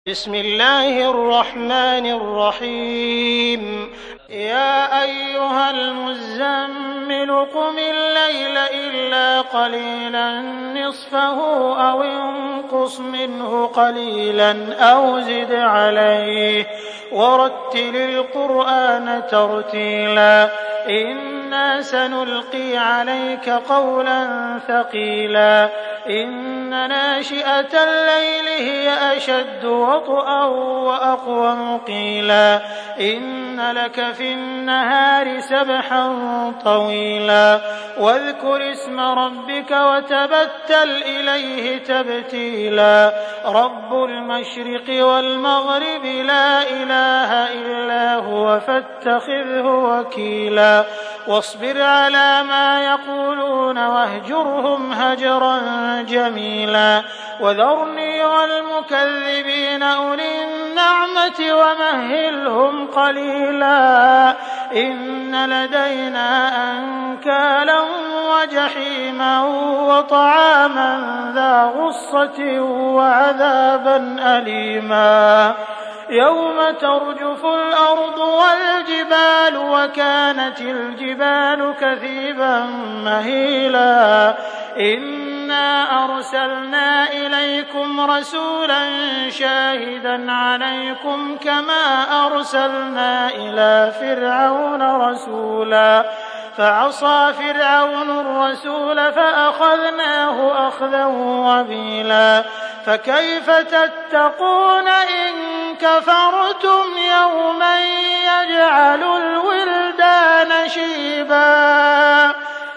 بسم الله الرحمن الرحيم يا أيها المزمل قم الليل إلا قليلا نصفه أو انقص منه قليلا أو زد عليه ورتل القرآن ترتيلا إنا سنلقي عليك قولا ثقيلا إن ناشئة الليل هي أشد وطئا وأقوم قيلا إن لك في النهار سبحا طويلا واذكر اسم ربك وتبتل إليه تبتيلا رب المشرق والمغرب لا إله إلا هو فاتخذه وكيلا واصبر على ما يقولون واهجرهم هجرا جميلا وذرني والمكذبين أولي النعمة ومهلهم قليلا إن لدينا أنكالا وجحيما وطعاما ذا غصة وعذابا أليما يوم ترجف الأرض والجبال وكانت الجبال كثيبا مهيلا إنا أرسلنا إليكم رسولا شاهدا عليكم كما أرسلنا إلى فرعون رسولا فعصى فرعون الرسول فأخذناه أخذا وبيلا فكيف تتقون إن كفرتم يوما يجعل الولدان شيبا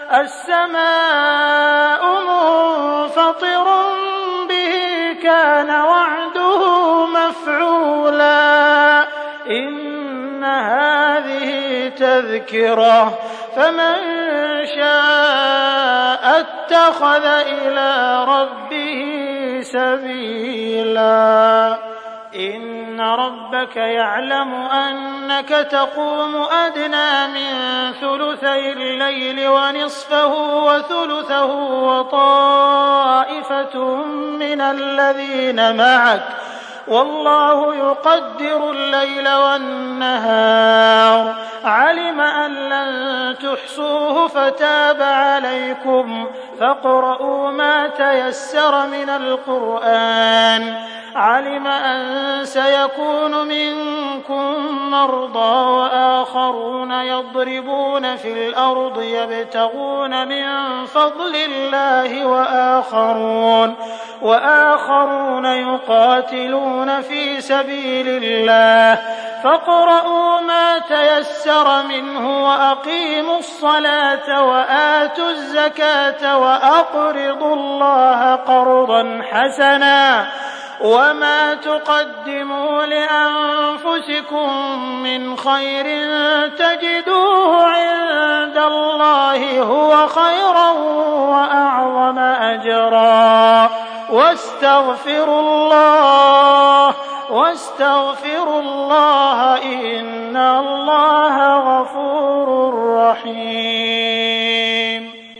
السماء منفطر به كان وعده مفعولا إن هذه تذكرة فمن شاء اتخذ إلى ربه سبيلا إن ربك يعلم أنك تقوم أدنى من ثلثي الليل ونصفه وثلثه وطائفة من الذين معك والله يقدر الليل والنهار علم أن لن تحصوه فتاب عليكم فاقرؤوا ما تيسر من القرآن علم أن سيكون منكم مرضى وآخرون يضربون في الأرض يبتغون من فضل الله وآخرون يقاتلون في سبيل الله فاقرؤوا ما تيسر منه وأقيموا الصلاة وآتوا الزكاة وأقرضوا الله قرضا حسنا وما تقدموا لأنفسكم من خير تجدوه عند الله هو خيرا وأعظم أجرا واستغفروا الله إن الله غفور رحيم